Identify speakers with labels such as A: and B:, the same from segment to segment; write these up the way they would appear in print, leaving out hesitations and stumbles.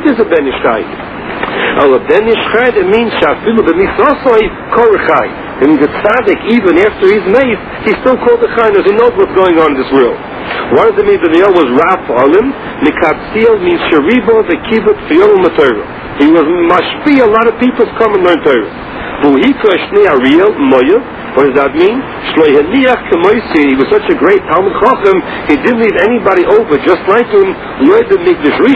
A: is a Ben Ish Chai. A Ben Ish Chai, that means Shafilu B'Misasoi Korachai. It means that tzaddik, even after he's made, he's still called a Chai, he knows what's going on in this world. What does it mean? Daniel was Raf Alim. Mikatziel means Sharibo, the Kibbutz, Fiyol, Matorah. He was mashpi, a lot of people come and learn Torah. What does that mean? He was such a great Talmud Chacham, he didn't leave anybody over, just like him. What else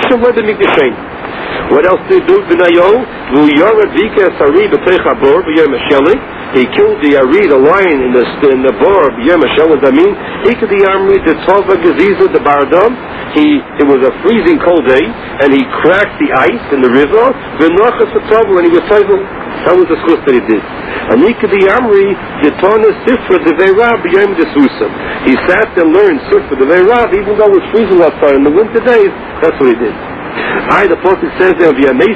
A: did he do? He killed the Ari, the lion in the bar of Yom HaShel. What does that mean? It was a freezing cold day, and he cracked the ice in the river, and he was able. That was the schus that he did. He sat and learned Sifra the Veirav, even though it was freezing outside in the winter days. That's what he did. The Prophet says there, that even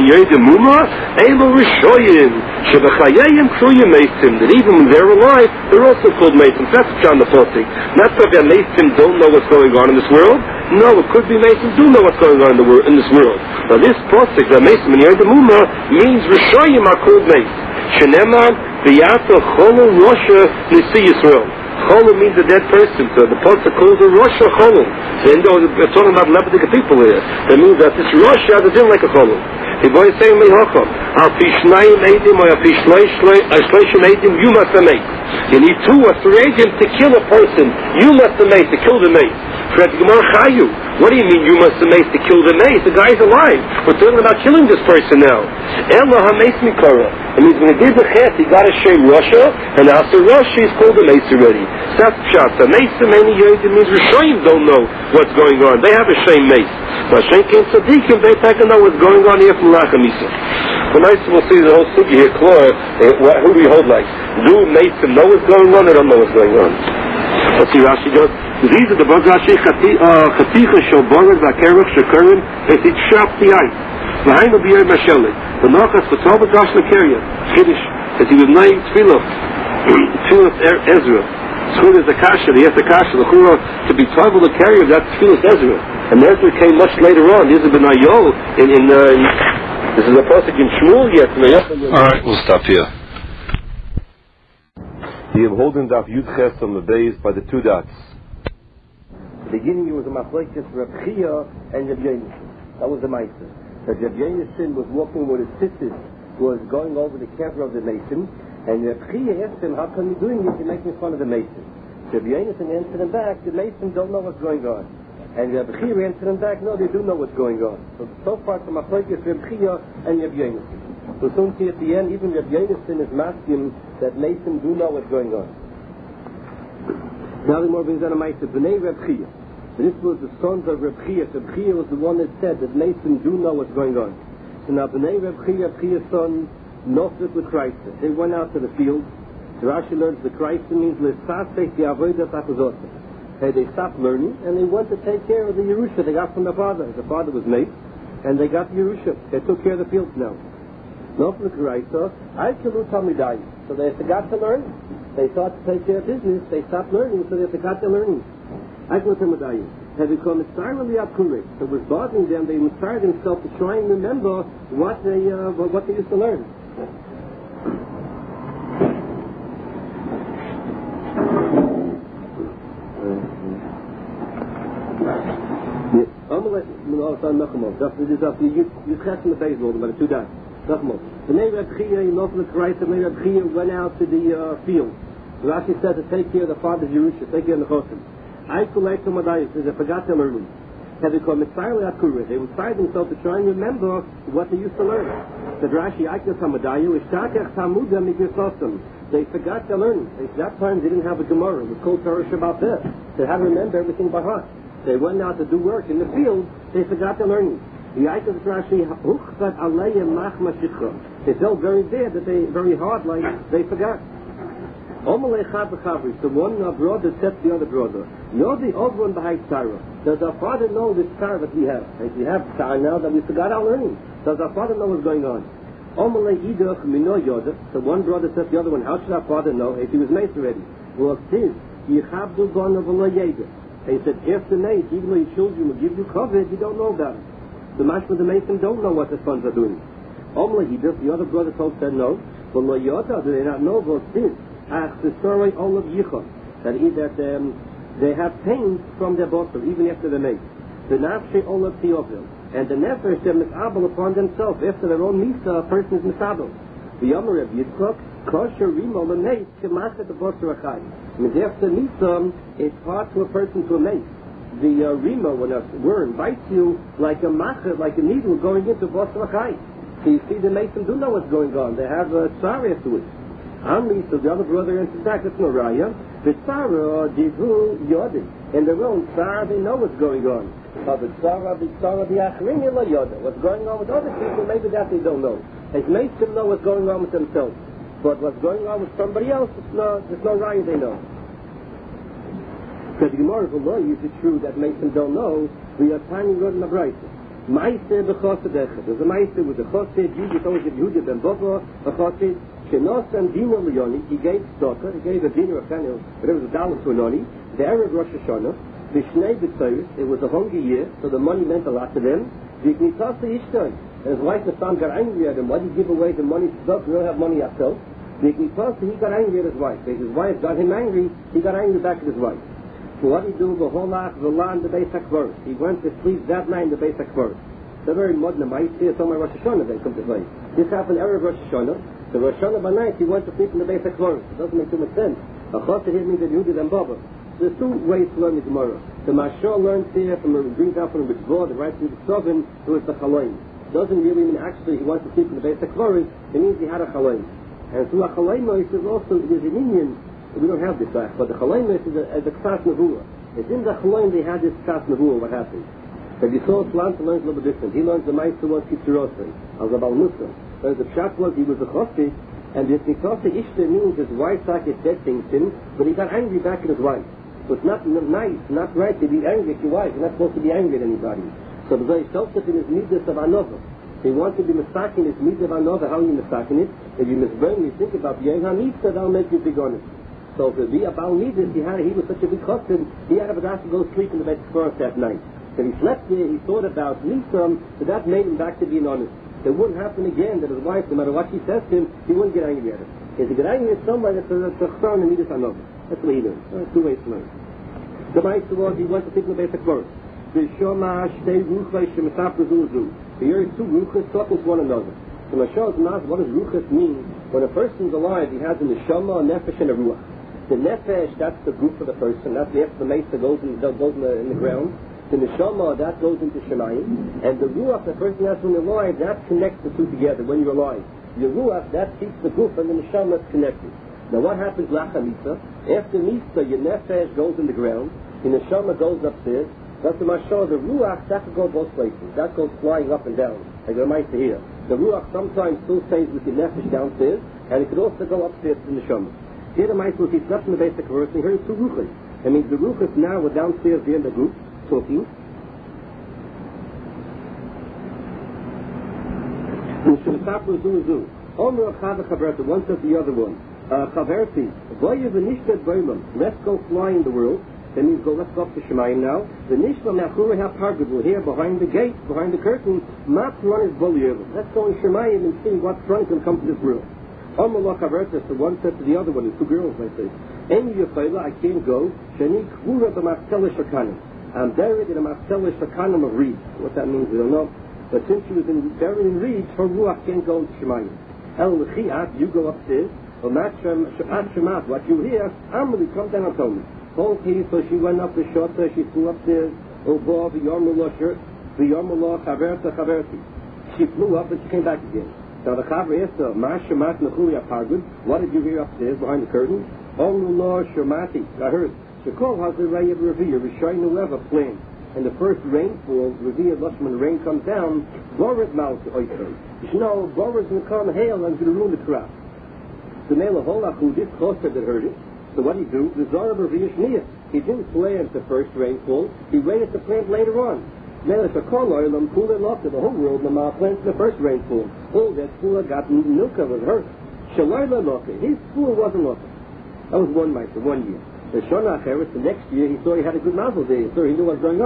A: when they're alive, they're also called Mason. That's John the Prophet. Not that Mason don't know what's going on in this world. No, it could be Mason do know what's going on in this world. Now this Prophet, that Mason means Rishoyim are called Mason. Shenemar B'yata Cholo Rosha Nisi Yisrael. Cholum means a dead person. So the Pasuk calls a Rosh Cholum. So we're talking about Levitic people here. That means that this Rosh has a din like a Cholum. The boy is saying, Al Pishnayim Eidim or Al Pishleishim Eidim, you must have made. You need 2 or 3 agents to kill a person. You must have made to kill the mate. What do you mean you must have made to kill the mate? The guy's alive. We're talking about killing this person now. Ella HaMeis Mikara. It means when he did the chet, he got a Shem Russia, and after Russia he's called the mace already. That's pshat. The mace of many Yehudim means Rishoyim don't know what's going on. They have a Shem mace. But Shem King Tzadikim, they take to know what's going on here from Lachamisa. The nice we'll see the whole sugi here, Klor, who do we hold like? Do mace know what's going on or don't know what's going on? Let's see Rashi goes. These are the bug Rashi Chaticha Shoborah Zakerach Shekurim Esit Shaf Tiyai. Behind the B'yer Mashelik. The Nochas V'Tobah Gosh Lekeria. Kiddush. That he was named Tfilah. Tfilah Ezra. Tfilah is the Kasha. He has the Kasha. The Chura to be Tfilah Lekeria. That's Tfilah Ezra. And Ezra came much later on. These have been Ayol this is a pasuk in Shmuel yet.
B: Alright, we'll stop here.
A: The holding Daf Yud Ches on the base by the 2 dots. The beginning it was a machlokes Reb Chia and Reb Yonason. That was the Meister. Reb Yonason was walking with his sisters, was going over the cover of the mason, and Reb Chia asked him, how come you doing this? You're making fun of the mason. Reb Yonason answered him back, the masons don't know what's going on. And Reb Chia answered him back, no, they do know what's going on. So far from machlokes Reb Chia and Reb Yonason. So soon see at the end, even Reb Yonason is masking that masons do know what's going on. Now the more brings on a Meister, B'nai Reb Chia. This was the sons of Reb Chia. Reb Chia was the one that said that masons do know what's going on. So now B'nai Reb Chia's son, Nosrit with Christ. They went out to the field. So Rashi learns the Christ means L'sasek Yavodah Takuzosah. They stopped learning and they went to take care of the Yerusha they got from their father. The father was made, and they got the Yerusha. They took care of the fields now. Nosrit with Christ. I kilu Talmidai. So they forgot to learn. They thought to take care of business. They stopped learning, so they forgot their learning. I kilu Talmidai. Had become entirely akure. So it was bothering them. They inspired themselves to try and remember what they used to learn. This is up to you catch in the baseball by the 2 dots. The name of Chia, Christ, the name of Chia went out to the field. Rashi said to take care of the father's Yerusha, take care of the Chosim. I collect some Madayas, they forgot to learn. Had become entirely accurate. They inspired themselves to try and remember what they used to learn. Said Rashi, I can Hamadayu, Ishtakach Tamuda Mikyososim. They forgot to learn. At that time they didn't have a Gemara. It was called Torah Shabbat Beth. They had to remember everything by heart. They went out to do work in the field, they forgot to learn. The item of Rashi, they felt very bad, that very hard, like they forgot. The one brother said to the other brother, you're the other one behind Sarah. Does our father know this Sarah that we have? If we have Sarah now that we forgot our learning, does our father know what's going on? The one brother said to the other one, how should our father know if he was made already? Well, this, and he said, after night, even though your children will give you cover, you don't know about it.
C: The mashma the Mason don't know what the sons are doing. Omla he does, the other brother said no. But lo yada, do they not know what this? Ach, the story all of yichon. That is that they have pain from their bottle, even after they make. The nafshe all of theophil. And the nefesh, they're misabel upon themselves. After their own misa, a person is misabel. The Yomer of Yitzchak, kosher rimo l'meis, kemachet the bosser achai. I mean, after misa, it's hard to a person to a mace. The rimo, when a worm bites you, like a machet, like a needle going into bosser achai. So you see, the Mason do know what's going on. They have a tzara to it. Amri, so the other brother answers back, that's no raya. The tzara, divu yodin. In their own tzara, they know what's going on. But the tzara, the achrin, la yoda. What's going on with other people, maybe that they don't know. It makes them know what's going on with themselves. But what's going on with somebody else, there's no raya they know. So the Gemara of Allah is true that makes them don't know. We are tiny word in the bright. Meister b'chosedech. There's a meister with a chosed. Yudit always give Yudit ben Bobo a chosed. Shenos and Dino Leoni. He gave stocker. He gave a dinner of Daniel. But it was $1 to a noni. The Arab Rosh Hashanah. The Shnei B'Tzeres. It was a hungry year, so the money meant a lot to them. The Knitasa Ishtan. And his wife Nassan got angry at him. Why did he give away the money to stuff? We don't have money ourselves. The Knitasa, he got angry at his wife. His wife got him angry. He got angry back at his wife. So what did he do? V'holach v'lan the Beis HaKvaros. He went to sleep that night in the Beis HaKvaros. They're very modern. I see it on my Rosh Hashanah they come to play. This happened every Rosh Hashanah. The Rosh Hashanah by night he went to sleep in the Beis HaKvaros. It doesn't make too much sense. A chosed here means that Yudit and Baba. There's two ways to learn the Gemara. The Mashal learns here from brings out from the Mitzvah, the right through the Sovin, it was the Chaloim. Doesn't really mean actually he went to sleep in the Beis HaKvaros. It means he had a Chaloim. And through a Chaloim is also there's an Indian. We don't have this back, but the Chaloim is a Ksas Nevuah. It's in the Chaloim they had this Ksas Nevuah. What happened? But you saw Slant learns a little bit different. He learns the Meister was Kitzurosei, as a Balmusa. Whereas the Pshat was he was a Chosed, and this Nikasa Ishta means his wife's is dead things him, but he got angry back at his wife. So it's not nice, not right to be angry at your wife. You're not supposed to be angry at anybody. So the very self-set in his midas of another. He wants to be mistaken his midas of another. How are you mistaken it? If you misbrain, you think about the Yeha Mitzvah, that'll make you big on it. So to be a Baal Midas, he was such a big chassid, he had to go sleep in the Beis HaKvaros that night. So he slept there, he thought about Nisam, so that made him back to being honest. It wouldn't happen again that his wife, no matter what she says to him, he wouldn't get angry at her. If he get angry at somebody, that's a chassan and Midas another. That's what he learned. There's two ways to learn. The Meister was, he went to sleep in the Beis HaKvaros. The Shoma Shtei Ruchai Shemisap Zuzu. Here are two ruchas talking to one another. So Mashal is not, what does ruchas mean? When a person's alive, he has a neshama, a nefesh, and a ruach. The nefesh, that's the group of the person. That's after the Meister goes in the ground. The neshama, that goes into Shemayim. And the ruach, the person has when they're alive, that connects the two together when you're alive. Your ruach, that keeps the group and the neshama is connected. Now what happens lacha misa? After misa, your nefesh goes in the ground. Your neshama goes upstairs. That's the mashal. The ruach, that could go both places. That goes flying up and down, like the mice here. The ruach sometimes still stays with your nefesh downstairs, and it could also go upstairs to the neshama. Here the mice will keep left in the Beis HaKvaros, and here are two ruchas. That means the ruchas now were downstairs in the group, talking. One says the other one. Chaverti, let's go fly in the world. That means let's go up to Shemayim now. The Nishma Mechura HaPargad, here behind the gate, behind the curtain, Mat Run is Bolyev. Let's go in Shemayim and see what front can come to this world. Amallah Chaverti, so one said to the other one, it's two girls, I say. En Yefayla, I can't go. Shani Kvura B'Matzela Shakanim. I'm buried in a Matzela Shakanim of reeds. What that means, we don't know. But since she was buried in reeds, her ruach can't go into Shemayim. El Lechiat, you go upstairs. Or Matchem Shabbat Shemat, what you hear, Amelie, come down and tell me. So she went up the shota, she flew upstairs. Oh, Bob, the Yarmullah Chaverta Chaverti. She flew up and she came back again. Now the Chaver asked her, Ma Shemat Nechuya Pargud, what did you hear upstairs behind the curtain? Omullah Shemati, I heard. Shekol has the ray of Revere, Rishaynu Leva plan. And the first rainfall, Revere Lushman, rain comes down, Borat Mouth Oyster. You know, Borat's going to come hail and going to ruin the crop. The male of Holachu, this Chosta that heard it. So what did he do? The Zara Revere Shniya. He didn't plant the first rainfall, he waited to plant later on. Now it's a color, the whole world, the plants the first rainfall. Oh, that fool got Nuka was hurt. Shalayla Loka, his fool wasn't Loka. That was one year. The Shana Acheres, the next year, he saw he had a good mazel day, so he knew what was going on.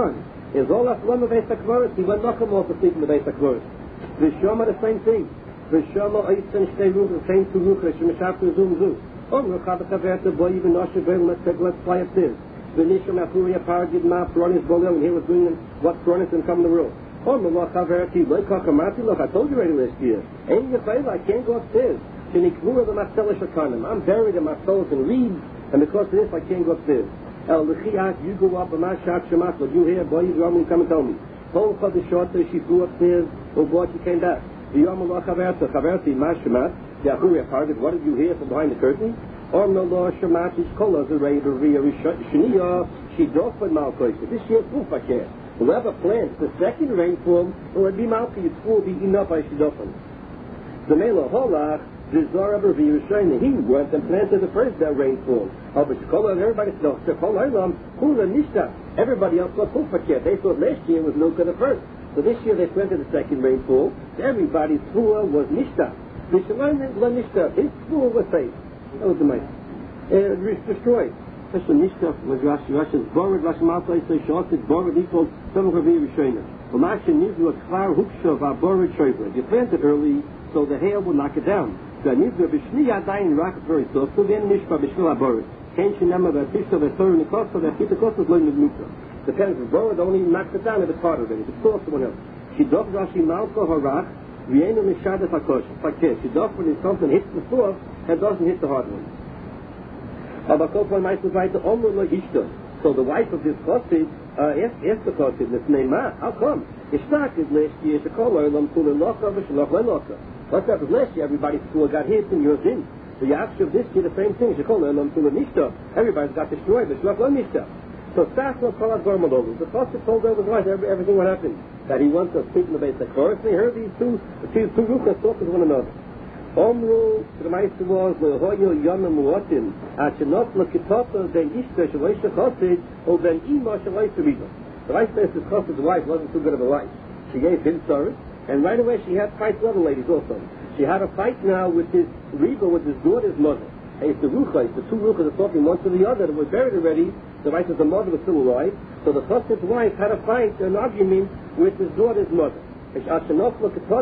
C: Is all that one of the Akvaris, he went knock him off to sleep in the base Akvaris. The Shama, the same thing. The Shama, Eisen, Shtei Ruch, the same two Ruch, Shemashaptu, Zoom, Zoom. The boy even let's fly upstairs. The Nisham Apuria Paragid Ma, Pronis Bolel, and he was doing what Pronis and come in the world. I told you already last year. Ain't your favor, I can't go upstairs. I'm buried in my soul in reeds, and because of this, I can't go upstairs. You go up, and my shot Shamat, what you hear, boy, you come and tell me. Hold for the short, she flew upstairs, oh boy, she came back. The Yamallah Chaverti, my Shamat, Yahuria Paragid, what did you hear from behind the curtain? No law Shamat, his colors, the Ray, the Ria, Shania, she drove with Malkois. This year, proof I can't. Whoever plants the second rainfall, will be Malki, it will be enough by Shidofan. The Mela Holach, the Zara Bavi Yerushalayim, he went and planted the first rainfall. Everybody thought, everybody else thought Kufaket. They thought last year was Milka the first. So this year they planted the second rainfall. Everybody's Fua was Nishta. The Shalayim was Nishta. His Fua was safe. That was the mice. It was destroyed. Especially Nishta was Rashi's Borid, Rashi Malta, so short, it's Borid equals some of Bavi Yerushalayim. Well, Masha Nizu, a Kvar Hukshav, our Borid Shoiva. You planted early, so the hail would knock it down. So Nizu, Bishniya dying rocket very soft, so then Nishpa, Bishniya Borid. Can't you remember that Tishta, the third in the cost, so that Tishta cost was learning the Mukha. Depends if Borid only knocks it down if it's part of it. If it's soft, someone else. She does Rashi Malta, Harach, Rienu Mishada Fakosh. She does when something hits the soft and doesn't hit the hard one. So the wife of this Chassid asked the Chassid, how come? Ishtak is last year, what's that? Last year everybody's school got hit and yours didn't. The Yachshav this year the same thing, everybody's got destroyed, so Sasna Kolat Gormaloglu. The Chassid told her was everything what happened. That he wants to speak in the base of chorus. They heard these two ruchas talk with one another. Omru, the Meister was, Lehoyo Yonam Muatim, Achenot Lakitota, Ben Ishta, Shalaisha Chassid, or Ben Ima Shalaisha Riba. The vice president's Chassid's wife wasn't too good of a wife. She gave him service, and right away she had fights with other ladies also. She had a fight now with his Riba, with his daughter's mother. And it's the Ruchas, the two Ruchas are talking one to the other that was buried already. The wife of the mother was still alive. So the Chassid's wife had a fight, an argument with his daughter's mother. This lady, with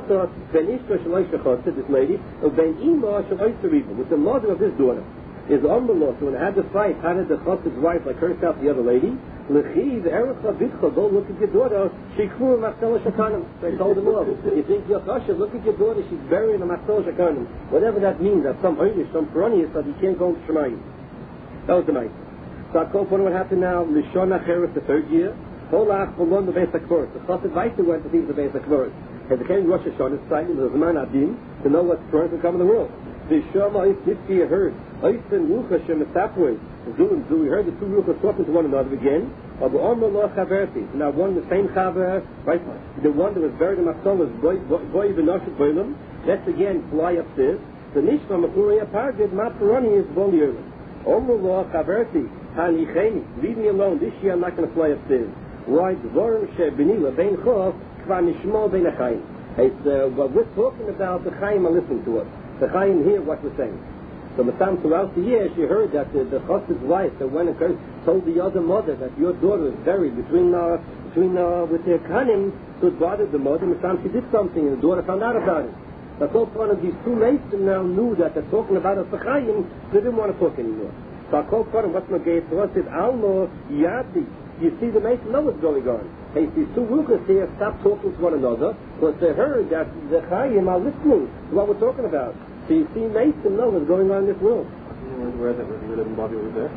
C: the mother of his daughter. Is on the law, so when I had the fight, how did the Chassid's wife like cursed out the other lady? Go look at your daughter. She grew in Matzela Shakanim. They told him off. You think you're kosher? Look at your daughter. She's buried in a Matzela Shakanim. Whatever that means, that some Einish, some Peronius, that he can't go to Shemayim. That was the night. So I called for what happened now. Lishon Acheres, the third year. Holach Bolon the Beis HaKvoros. The Chassid Weissner went to see the Beis HaKvoros. And they came to Rosh Hashanah, citing the Zman Adim, to know what's going to come in the world. The Shama is 50 year heard. Eisen Rucha Shem Esapui. We heard the two Ruchas talking to one another again. Now one the same Chaver, right? The one that was buried in Matzol was Boy Benoshik Boilam. Let's again fly upstairs. The Nishma Mapuria Pargid Maparoni is Bolierman. Omrullah Chaverti, Hanicheni. Leave me alone. This year I'm not going to fly upstairs. Why? Dvorim Shebenila Bein Chov Kva Nishmo Bein Achayim. It's what we're talking about. The Chayim are listening to us. The Chayim hear what we're saying. So Matam throughout the year she heard that the Chassid's wife that went and told the other mother that your daughter is buried with the Kanim, so it bothered the mother. Matam she did something and the daughter found out about it. That's all one of these two Mason now knew that they're talking about us the Chayim, they didn't want to talk anymore. So I called for him, what's my gate? So I said, Almo Yadi. You see the Mason know what's going on. Hey, these two Ruchas here stop talking to one another because they heard that the Chayim are listening to what we're talking about. So you see Mason know what's going on in this world.
D: Where that living body over there?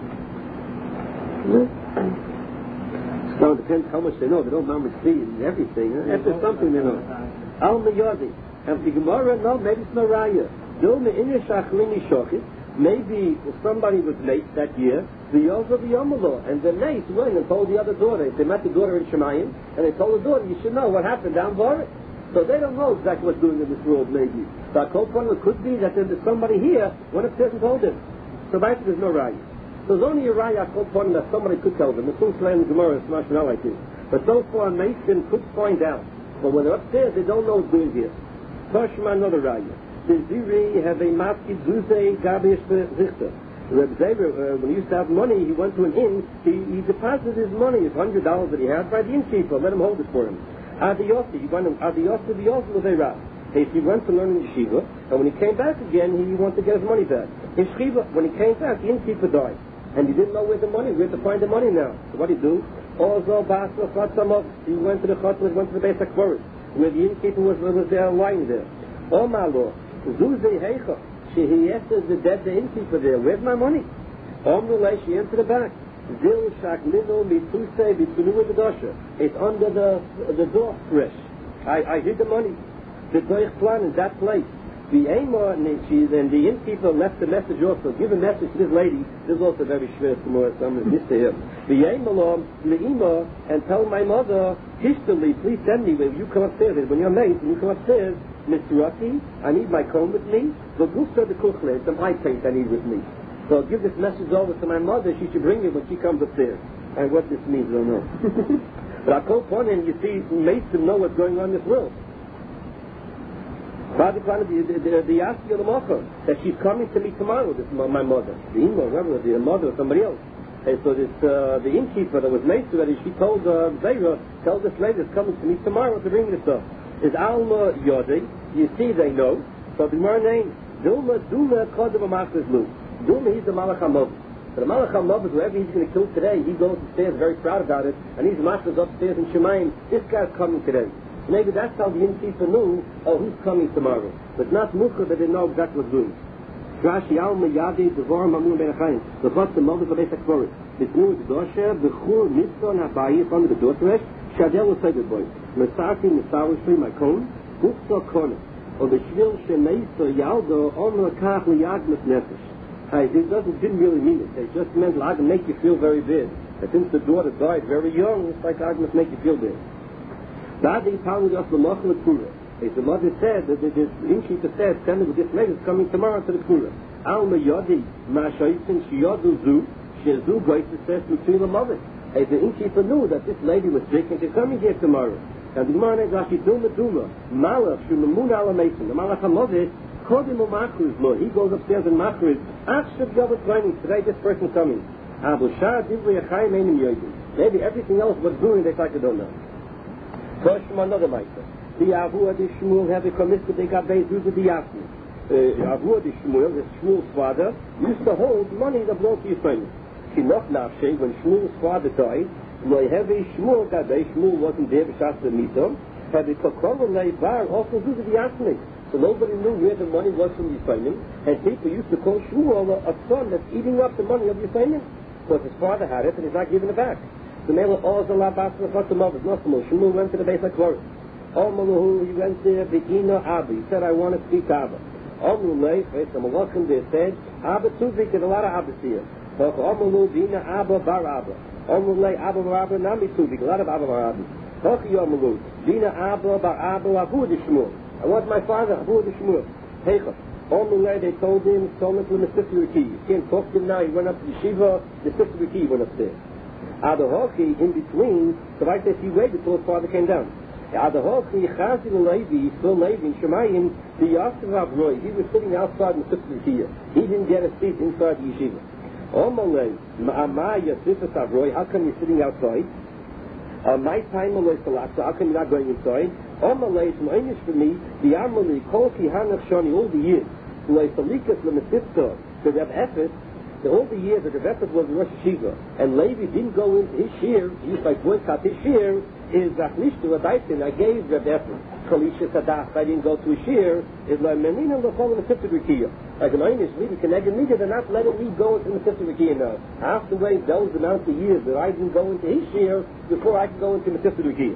C: So it depends how much they know. They don't know see and everything. If there's something they know. Alma Yadi. And the Gemara, no, maybe it's Naraya. Maybe somebody was late that year, the Yosef Yomalo, and the late went and told the other daughter. They met the daughter in Shemayim, and they told the daughter, you should know what happened down Boris. So they don't know exactly what's doing in this world, maybe. So I called one, it could be that there's somebody here, one of the person told him. So basically there's no raya. So there's only a raya I called one that somebody could tell them. The Slam Gemara is not like this. But so far, Mason could find out. But when they're upstairs, they don't know what's doing here. Toshma, another raya. The Ziri have a Maski Zuze Gabish Zichter. Reb Zever, when he used to have money, he went to an inn, he deposited his money, his $100 that he had, by the innkeeper, let him hold it for him. Adiyossi, he went Adiyossi B'Yossi L'Veirah. He went to learn in yeshiva, and when he came back again, he wanted to get his money back. In Shchiva, when he came back, the innkeeper died. And he didn't know where to find the money now. So what did he do? He went to the Chotzah, went to the Beis HaKvoros, where the innkeeper was there lying there. Oh my Lord, Zuzei Heicha, she answered the innkeeper there, where's my money? She answered the back. Zil Shak Lino Mituse Bitunu B'Dosha. It's under the door fresh. I hid the money. The Doich Plan in that place. The Ema, and the innkeeper left the message also. Give a message to this lady. This is also very schwer to more. I'm going to miss to him. The Ema, Le'ima, and tell my mother, Hishtali, please send me when you come upstairs. When you're made, when you come upstairs, Mr. Rocky, I need my comb with me. The Gusta the Kuchle, some eye paint I need with me. So give this message over to my mother. She should bring it when she comes upstairs. And what this means, I don't know. But I call upon him, you see, it makes him know what's going on in this world. The Yasi of the Mocha, that she's coming to me tomorrow, this my mother. The Imo, whoever, the mother or somebody else. And so this, the innkeeper that was made to her, she told Zera, tell this lady that's coming to me tomorrow to bring this stuff. Is Alma Yodi, you see they know. So the more name, Duma Kodem Amachas Lu. Duma, he's the Malach HaMov. So the Malach HaMov is whoever he's going to kill today, he goes upstairs very proud about it, and he's masters upstairs in Shemayim, this guy's coming today. Maybe that's how the innkeeper knew, who's coming tomorrow. But not Mucha, they didn't know exactly what's doing. Rashi Alma Yadi, Devorim Amun Ben Achayim. The first the mothers of Beis HaKvoros. Mitnu Dosha, Bechur Mitzvon HaBayis, under the Dortresh, Shadel was said boy. Mesaki Mesarishri, my cone, Bukso Kone. Or the Shvil Shemeisa Yaldo, Omer Kach Liyagmas Nefesh. It didn't really mean it. It just meant Lag make you feel very big. And since the daughter died very young, it's like Lag must make you feel big. The mother said that the innkeeper said, send it with this lady coming tomorrow to the Kura. Alma Yodi, Mashaisin, Shiyodu Zu, Shezu Graces says between the mother. The innkeeper knew that this lady was sick and she's coming here tomorrow. And the Gemara is Rashi Duma, Malach, Shumamun Ala Mason, the Malach HaModeh, Kodim U'Machriz Lo, he goes upstairs and Machriz, Achshav Yavas Reining, today this person coming. Abu Shah, Divri Achayim Einim Yodim. Maybe everything else was doing, they like to don't know. First from another meister. The Avua de Shmuel have a committed they got based due to the Yasmi. Avua de Shmuel, the Shmuel's father, used to hold money that belonged to his friends. She knocked Nafshe when Shmuel's father died. Lo heavy Shmuel got there. Shmuel wasn't there, but shot the meter. Had the Kokolon lay bar also due to the Yasmi. So nobody knew where the money was from the Yisraelim. And people used to call Shmuel a son that's eating up the money of the Yisraelim. Because his father had it and he's not giving it back. The male also la basra fatamov is not so Shmuel went to the Beis HaKvoros. Omaluhu, he went there, Be'ina Abba. He said, I want to speak Abba. Omaluhu, the Malachim there said, Abba Tuvik, there's a lot of Abbas here. Omaluhu, Be'ina Abba Bar Abba. Omaluhu, Abba Bar Abba, Nami Tuvik, a lot of Abba Bar Abba. Hochi Omaluhu, Be'ina Abba Bar Abba, Abu de Shmuel. I want my father, Abu de Shmuel. Heicha. Omaluhu, they told him to the Mesifer Riki. You can't talk to him now, he went up to the Yeshiva, the Mesifer Riki went upstairs. Adahoki, in between, so like that he waited till his father came down. Adahoki, Chazi Levi, still Levi, in Shemayim, the Yasser Avroi, he was sitting outside in the Mesifer. He didn't get a seat inside the yeshiva. Omalei, Ma'amah Yasifas Avroi, how come you're sitting outside? My time Malay Salaksa, how come you're not going inside? Omalei, it's Ma'inish for me, the Amali, Kolki Hanach Shani, all the years, Lay Salikas Lemesifta, to have effort. All the years that the Rebbe was Rosh Yeshiva, and Levi didn't go into his share, he used like boycott his share, isZachlishtu Adaitin, I gave Rebbe Kalisha Sadah, I didn't go to his share, is like Menina L'chol Mesifer Riki. Like an Einish, Levi connected me, they're not letting me go into Mesifer Riki now. I have to wait those amount of years that I didn't go into his share before I can go into Mesifer Riki.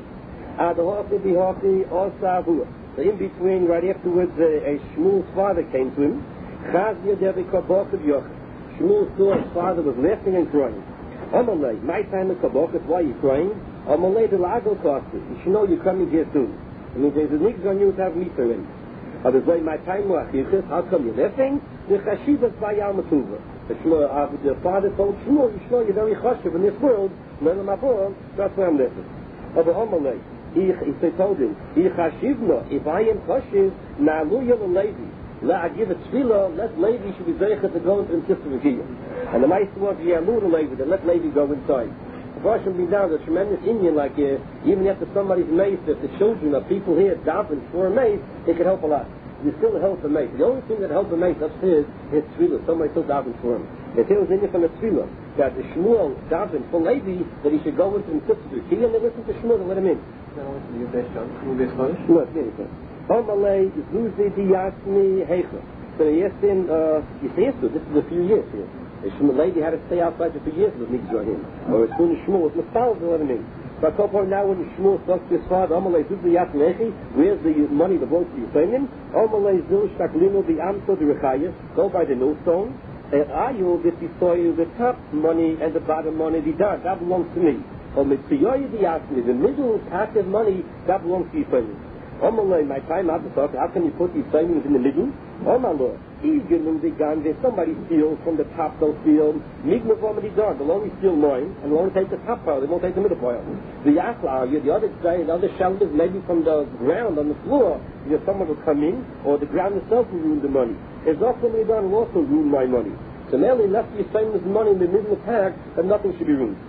C: So in between, right afterwards, a Shmuel's father came to him, Chazia Devi Kabok of Yochel. Shmuel saw his father was laughing and crying. Amalei, my time is Kabokas, why are you crying? Amalei, the lago cost you. You should know you're coming here soon. I mean, there's a niggas on you to have meat already. Otherwise, my time was Achichas, how come you're laughing? The Chashivas by Yalmatuva. The father told Shmuel, you should know you're very chashiv in this world. That's why I'm laughing. Aber Amalei, he told him, if I am chashiv, na'alu yel Levi. I give a tefillah, let Levi should be zeicha to go into the Tifta Rekia. And the Meister was, Ya'amur Levi, that let Levi go inside. The Hashem be down, the tremendous Indian, like even after somebody's mace, if the children of people here daven for a mace, it could help a lot. You still help a mace. The only thing that helps a mace upstairs is tefillah. Somebody still daven for him. If there was Indian from the tefillah, that the Shmuel daven for Levi, that he should go into the Tifta Rekia, and they listen to Shmuel and let him in.
D: No, it's
C: anything. Omalei Zuzi Diyasmi Heicha. So they asked him, you say this is a few years here. The lady had to stay outside for 2 years with Migzrahim. Or as soon as Shmuel was Mastal, what I mean. But now when Shmuel spoke to his father, Omalei Zuzi Diyasmi Heicha, where's the money that belongs to your family? Omalei Zil Shaklino the Amso the Rechayah, go by the millstone. Ayu, this is the top money and the bottom money, that belongs to me. Or Mitziyoyi Diyasmi, the middle active money, that belongs to your family. My time out to talk, how can you put these savings in the middle? Lord, if somebody steals from the top, they'll steal. They'll only steal mine, and they'll only take the top pile, they won't take the middle pile. The other side, the other shelters, maybe from the ground on the floor, because someone will come in, or the ground itself will ruin the money. If not somebody done will also ruin my money. So merely left your savings money in the middle of the pack, then nothing should be ruined.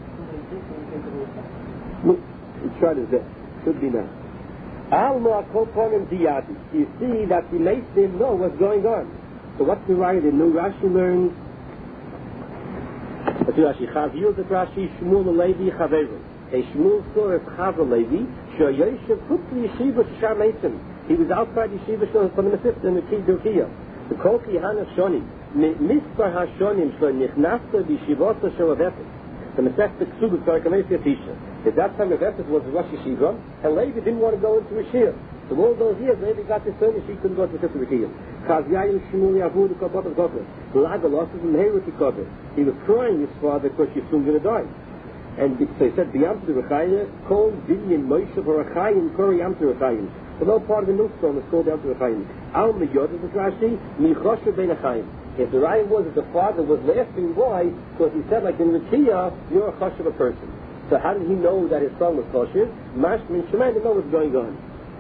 C: Look, we try this there. Should be now. You see that the mates didn't know what's going on. So what's the right? The new Rashi learns. What's the Rashi? Chavil the Rashi Shmuel Levi Chaveru. A Shmuel saw as Chaver Levi. Shoyeshev put the yeshiva Shar Mason. He was outside yeshiva from the Mesivta in the Kiddukiya. The Kol Kihana Shoni. Mispar Hashonim Shlo Nichnasta B'Shivota Shavavefet. The Mesivta Ksubah Sarkamesia Tisha. At that time, Ephesus was Rosh Yeshiva, and Levi didn't want to go into a shir. So all those years, Levi got this son, she couldn't go to the Tifta Rekia. Chazyayu Shmuel Yavu the Kabbat of Gopher. Lagalos is in Heruti Kabbat. He was crying his father because she's soon going to die. And so he said, B'yam to the Rechayah, called Binyan Moshe for Rechayim, Kori Yam to Rechayim. The low part of the millstone is called Yam to Rechayim. Al Meyod is the Rashi, Michoshe Ben Rechayim. If the raya was that the father was laughing, why? Because he said, like in Rekia, you're a chosh of a person. So how did he know that his son was kosher? Mashmin Shemai didn't know what's going on.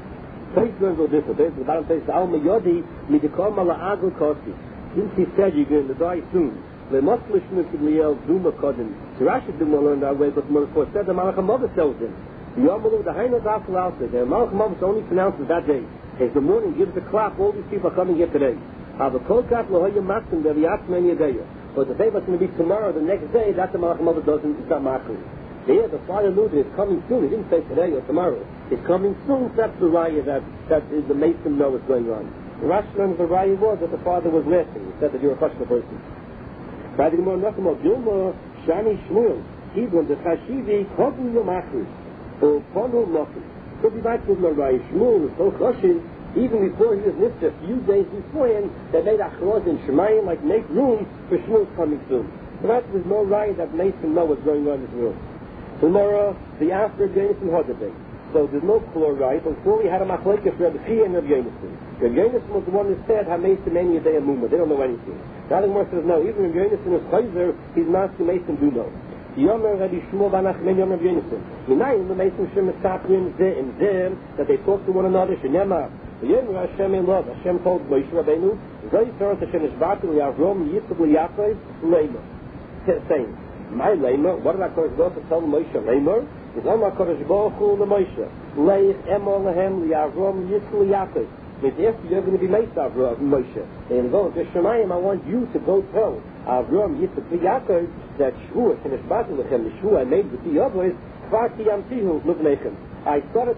C: Place learns all different. There's the bottom place, Al Meyodi, Midikom Mala'agul Kosti. Since he said you're going to die soon, Le Moslishmin Liel Duma Kodin. So Rashi didn't want to learn that way, but Mordechai said the Malach HaMovah tells him. The Yamalu, the Haino Dafel Alta, the Malach HaMovah only pronounces that day. As the morning gives a clap, all these people are coming here today. Have a Kolkat Lohoya Matsim, the Yatman Yadeya. But the day that's going to be tomorrow, the next day, that's the Malach HaMovah doesn't, it's not Makri. There, the father knew that it's coming soon. He didn't say today or tomorrow. It's coming soon. That's the raya that is the mason know what's going on. The Rashi learns the raya was that the father was laughing. He said that you're a chashma person. Writing more, nothing more. Gilmore, Shani Shmuel, Hebron, the Chashivi, Kogu Yomachri, or Ponu Mochi. Could be back with the raya. Shmuel was so chashiv, even before he was nifta, a few days beforehand, they made achros in Shemayim, like make room for Shmuel's coming soon. So there's no raya that mason know what's going on in this world. Tomorrow, the after Yonis and Hodabay. So there's no chloride. Before we had a machlekes for Rabbi Chia and Rabbi Yonason. Rabbi Yonason was the one that said, "Hameis to many a day of Muma." They don't know anything. Now the Gemara says, no. Even Rabbi Yonason is chayzer. He's not to Mason do know. Yomer Rabbi Shmuel Banachmen Yomer Rabbi Yonason. Minayim the Mason Shem Esaprim Zeh and Zeh that they talk to one another. Shenema. Yomer Hashem Elov. Hashem told Moshe Rabbeinu, "Zeh Torah Hashem Ishbatu Yavrom Yitzchak Yaakov Leima." Saying. My Lamer, what did HaKadosh Baruch Hu tell Moshe Lamer? Is Omar HaKadosh Baruch Hu LeMoshe. Leich Emor Lehem Li'Avrom Yitzchak Yaakov. Means after you're going to be made Avrom Moshe. And go to Shemayim, I want you to go tell Avrom Yitzchak Yaakov that Shvuah, Sheneshbatu Lechem, the Shvuah I made with the others, Kvar Kiyamtihu Luvnechem. I started